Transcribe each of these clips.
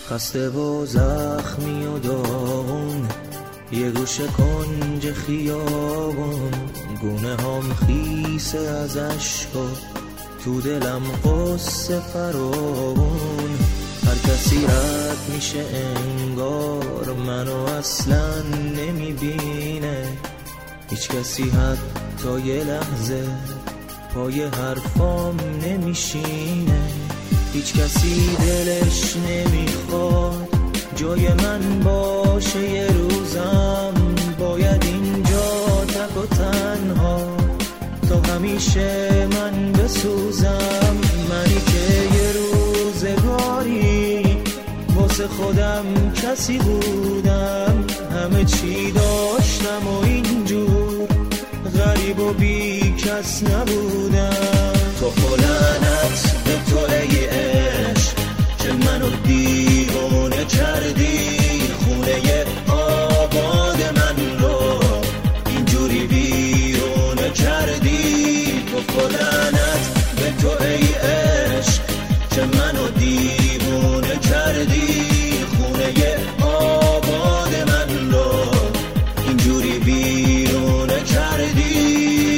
خسته و زخمی و داغون، یه گوشه کنج خیابون، گونه هم خیسه از عشقا، تو دلم قصه فراوون. هر کسی رد میشه انگار منو اصلا نمیبینه، هیچ کسی حتی یه لحظه پای حرفام نمیشینه، هیچ کسی دلش نمیخواد جای من باشه. یه روزم باید اینجا تک و تنها تا همیشه من بسوزم. منی که یه روزگاری واسه خودم کسی بودم، همه چی داشتم و اینجور غریب و بی کس نبودم. تو لعنت به تو ای عشق که منو دیوانه کردی، خونه آباد من رو اینجوری ویرونه کردی. تو لعنت به تو ای عشق که منو دیوانه کردی، خونه آباد من رو اینجوری ویرونه کردی.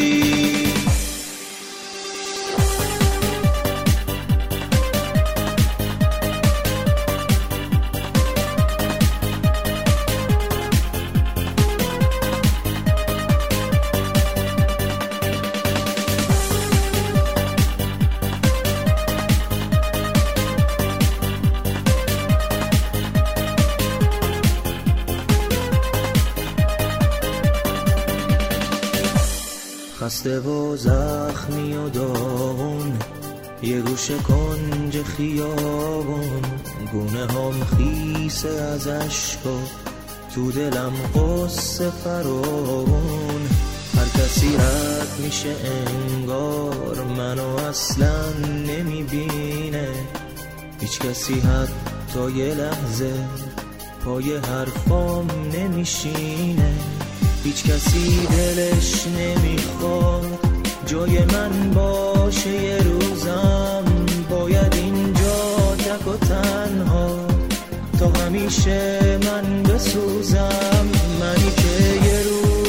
خسته و زخمی و داغون، یه گوشه کنج خیابون، گونه هم خیسه از عشقا، تو دلم قصه فراوون. هر کسی رد میشه انگار منو اصلا نمیبینه، هیچ کسی حتی یه لحظه پای حرفام نمیشینه، هیچ کسی دلش نمیخواد جای من باشه. یه روزم باید اینجا تک و تنها تا همیشه من بسوزم. منی که یه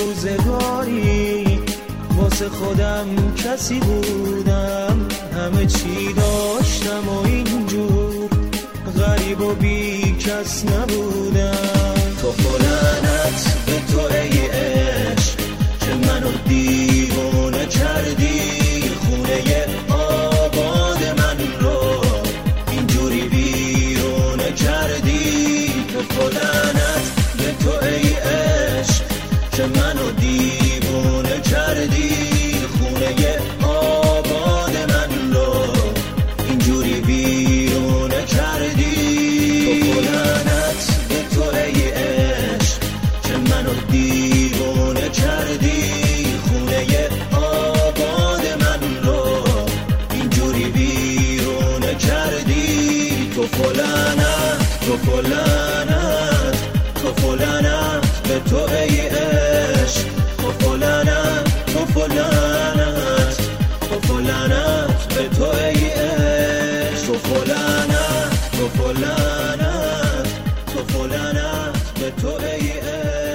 روزگاری واسه خودم کسی بودم، همه چی داشتم و اینجور غریب و بی کس نبودم. تو لعنت به تو ای عشق که منو دیوانه کردی، خونه آباد من رو اینجوری ویرونه کردی. تو لعنت به تو ای عشق که منو دیوانه کردی، خونه آباد من رو اینجوری ویرونه کردی. تو لعنت به تو ای عشق که منو دیوانه کردی، خونه آباد من رو اینجوری ویرونه کردی. تو لعنت، تو لعنت، تو لعنت به تو ای عشق، تو لعنت، تو لعنت، تو لعنت به تو ای عشق، تو لعنت، تو لعنت، تو لعنت به تو ای عشق.